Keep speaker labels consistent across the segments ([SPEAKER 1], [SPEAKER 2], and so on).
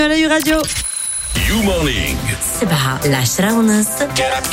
[SPEAKER 1] على راديو
[SPEAKER 2] يو مورنينغ
[SPEAKER 3] 7:10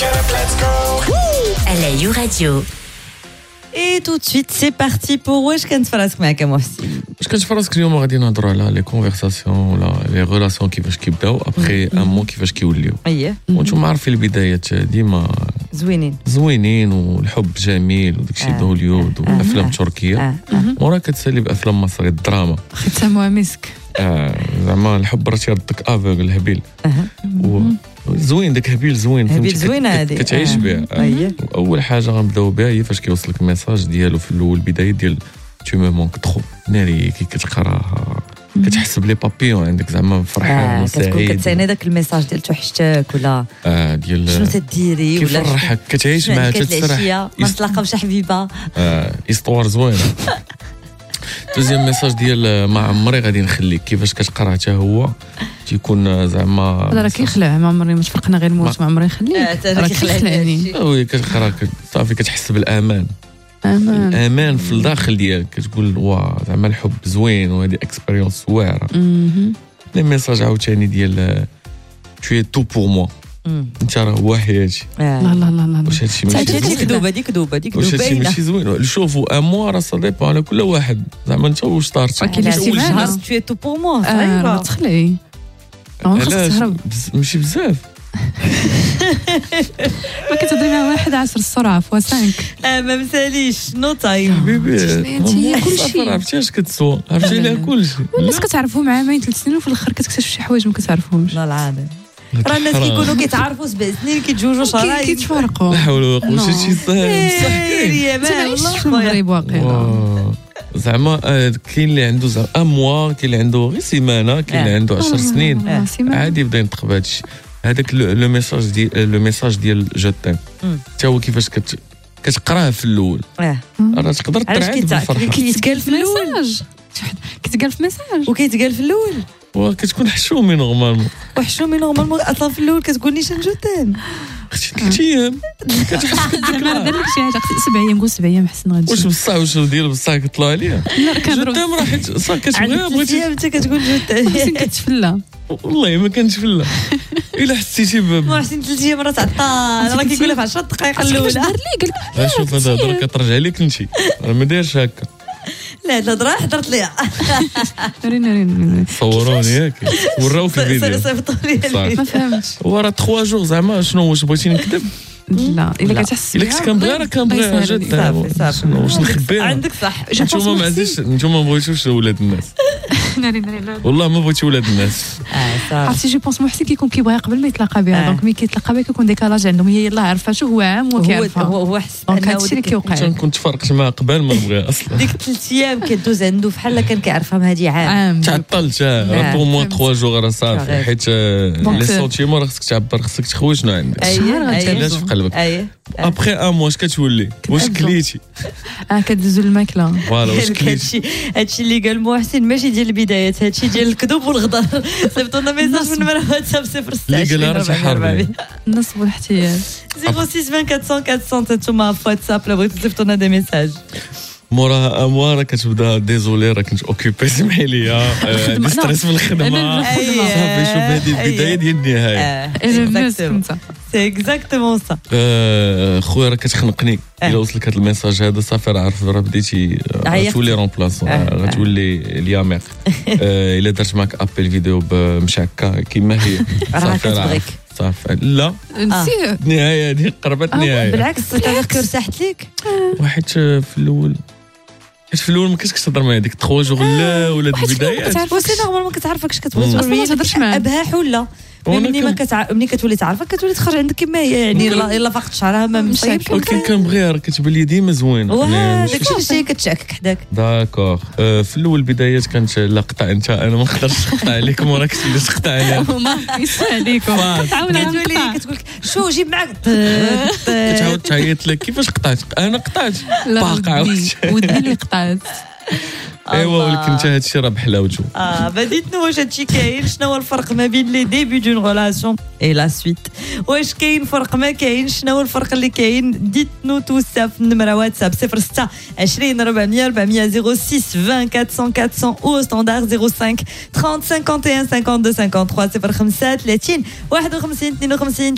[SPEAKER 3] على يو راديو.
[SPEAKER 1] Et tout de suite, c'est parti pour واش كنتفراسك معك محسن.
[SPEAKER 4] واش كنتفراسك اليوم غادي نهضروا على لي كونفرساسيون ولا لي ريلاسيون كيفاش كيبداو ابخي ان مو كيفاش كيوليو.
[SPEAKER 1] اييه
[SPEAKER 4] وانتم عارفين البدايات ديما زوينين والحب جميل وداكشي هوليود وافلام تركيه وراه كتسالي بافلام مصريه الدراما
[SPEAKER 5] ختموها مسك.
[SPEAKER 4] زعما الحب راه تيردك افوغ الهبيل زوين داك هبيل زوين
[SPEAKER 1] فهمتي
[SPEAKER 4] كتعيش به. اول حاجه غنبداو بها هي فاش كيوصلك الميساج ديالو في الاول البدايه ديال تو مو مونك ترو ناري كي كتقراها كتحس بلي بابيون عندك زعما فرحان وسعيد
[SPEAKER 1] كتساني داك الميساج ديال توحشتك ولا
[SPEAKER 4] ديال
[SPEAKER 1] شنو تديري ولا
[SPEAKER 4] كيفرحك كتعيش معاه تتسرح
[SPEAKER 1] ما نتلاقاو بشي حبيبه
[SPEAKER 4] استوار زوينه. دوزيام ميساج ديال ما عمري غادي نخليك كيفاش كتقرا حتى هو تيكون زعما
[SPEAKER 5] راه كيخلع ما عمري ما تفرقنا غير الموت ما عمري نخليك راه كيخلعني
[SPEAKER 4] وي كتقرا صافي كتحس بالامان امان في الداخل ديالك كتقول وا زعما الحب زوين وهذه اكسبيريونس واعره. لي ميساج عاوتاني ديال tu es tout pour moi انت راه هو حياتي.
[SPEAKER 5] لا لا لا لا
[SPEAKER 4] واش هادشي ماشي
[SPEAKER 1] كذوبه
[SPEAKER 4] واش هادشي ماشي زوين شوفوا اموا راه صديق على كل واحد زعما انت واش صارت
[SPEAKER 5] كاين شي
[SPEAKER 1] شهر tu es tout pour moi
[SPEAKER 5] صعيبه تخلعي
[SPEAKER 4] ماشي بزاف
[SPEAKER 5] ما كتهضري مع واحد 10 السرعه فوا 5
[SPEAKER 1] ما مساليش نو تايم
[SPEAKER 4] حبيبي
[SPEAKER 5] انت كلشي
[SPEAKER 4] عرفتي اش كتسوى عرفتي لها كلشي
[SPEAKER 5] الناس كتعرفهم عامين 3 سنين وفي الاخر كتكتشف شي حوايج ما كتعرفهمش.
[SPEAKER 1] لا العاده راه الناس كيكونوا كيتعرفوا 7 سنين كيتزوجوا شهرين
[SPEAKER 5] كيتفارقوا.
[SPEAKER 4] لا حول ولا قوه شي ساهل بصح كاين
[SPEAKER 5] والله في المغرب واقيلا
[SPEAKER 4] زعما كاين اللي عنده زعما اموا كاين اللي عنده غير سيمانه كاين اللي عنده 10 سنين عادي يبدا ينطق بهذا الشيء. هذاك لو ميساج ديال جو تيم حتى هو كيفاش كتقراه في الاول راه تقدر ترعد بالفرحه
[SPEAKER 1] كيتقال في
[SPEAKER 5] الميساج كيتقال في ميساج
[SPEAKER 1] وكيتقال في الاول
[SPEAKER 4] وكتكون حشومي نورمالمون
[SPEAKER 1] اصلا في الاول كتقول لي شنو جو تيم
[SPEAKER 4] اختي 3 ايام كتحس
[SPEAKER 5] زعما دار لك شي حاجه 7 ايام قول 7 ايام حسن غادي
[SPEAKER 4] واش بصح واش ديال بصح كطلع عليا
[SPEAKER 5] لا كنهضروا
[SPEAKER 4] جو تيم راه حيت صح كتبغيها بغيتي
[SPEAKER 1] انت كتقول جو تيم
[SPEAKER 5] محسن كتفلا
[SPEAKER 4] والله ما كانش فلا الا حسيتي
[SPEAKER 1] محسن 3 ايام راه تعطال راه كيقولها في 10 دقائق الاولى
[SPEAKER 5] دار لي قال
[SPEAKER 4] شوف هذا هضره كترجع لك انت راه ما دايرش هكا.
[SPEAKER 1] لا الهضره حضرت ليها
[SPEAKER 5] ناري
[SPEAKER 4] صوروني ياك وراو في الفيديو
[SPEAKER 1] صيفطوا لي
[SPEAKER 5] ما فهمتش
[SPEAKER 4] وراه 3 جوغ زعما شنو واش بغيتي نكذب
[SPEAKER 5] لا الا كتحس
[SPEAKER 4] الا كنت كنبغي راه كنبغيها جد
[SPEAKER 1] صافي
[SPEAKER 4] واش نخبيها
[SPEAKER 1] عندك صح
[SPEAKER 4] نتوما ما عزيزش نتوما ما بغيتوش ولاد الناس
[SPEAKER 5] ناري
[SPEAKER 4] والله ما بغيتي ولاد الناس
[SPEAKER 5] عرفتي جو بونس محسن كيكون كيبغي قبل ما يتلاقى بها دونك ملي كيتلاقى بها كيكون ديكالاج عندهم هي يلاه عرفاته هو عام وكيعرفها
[SPEAKER 1] هو حس
[SPEAKER 5] دونك هادشي اللي كيوقع.
[SPEAKER 4] كنت فرقت معاه قبل ما نبغيها اصلا
[SPEAKER 1] ديك 3 ايام كدوز عنده بحال كان كيعرفها من هذه عام
[SPEAKER 4] تعطلت راه طو موا 3 جوغ راه صافي حيت لي سونتيمون راه خصك تعبر خصك تخوي شنو عندك علاش في قلبك ابخي ان موا اش كتولي واش كليتي
[SPEAKER 5] كدوزو الماكله
[SPEAKER 4] فوالا واش كليتي
[SPEAKER 1] هادشي اللي قال محسن ماشي ديال البدايات هادشي ديال الكذوب والغدر. صيفطوا لنا ميساج من نمره واتساب 06
[SPEAKER 4] اللي قالها راه حربي
[SPEAKER 5] النصب والاحتيال
[SPEAKER 1] 06 400 400 انتوما في واتساب لا بغيتو تصيفطوا لنا دي ميساج
[SPEAKER 4] موراها اموار كتبدا ديزولي راه كنت اوكيبي سمحي لي عندي ستريس من الخدمه صافي شوف هذه البدايه ديال النهايه
[SPEAKER 1] سي اكزاكتومون سا.
[SPEAKER 4] خويا راه كتخنقني الا وصلك هذا الميساج هذا صافي راه عارف راه بديتي غتولي رومبلاسون غتولي الياميق الا درت معك ابل فيديو بمشعكه كيما هي
[SPEAKER 1] صافي
[SPEAKER 4] صافي لا
[SPEAKER 5] نسيه
[SPEAKER 4] النهايه هذه قربت النهايه
[SPEAKER 1] بالعكس تذكر ارتحت لك
[SPEAKER 4] واحد في الاول حيت في الاول ما كنتش كتهضر معايا ديك 3 جوغ لا ولا البدايات
[SPEAKER 1] وسي نورمال ما كتعرفكش كتبغي
[SPEAKER 5] ما تهضرش معاه
[SPEAKER 1] ابها حله ملي كتولي تعرفك كتولي تخرج عندك كما هي يعني الا فقت شعرها ما مصيب
[SPEAKER 4] ولكن كنبغيها راه كتبان لي ديما زوين
[SPEAKER 1] داكشي الشيء كتشاكك حداك
[SPEAKER 4] داكوغ. في الاول البدايات كانت لا قطع انت انا ما نقدرش نقطع عليكم وراك اللي تقطع عليا
[SPEAKER 5] وما يسمع عليكم
[SPEAKER 1] كتقول شو جيب معاك
[SPEAKER 4] كتعاود تعيط لك كيفاش قطعت انا قطعت
[SPEAKER 5] باقع ودني اللي قطعت
[SPEAKER 4] ايوا ولكن حتى هادشي راه بحلاوته.
[SPEAKER 1] بديتنا واش هادشي كاين؟ شنو هو الفرق ما بين لي ديبي دون ريلاسيون اي لا سويت؟ واش كاين فرق ما كاين؟ شنو هو الفرق اللي كاين؟ ديتنو تو سا في النمره واتساب 06 20 400 400 06 20 400 400 او ستاندار 05 30 51 52 53 05 30 51 52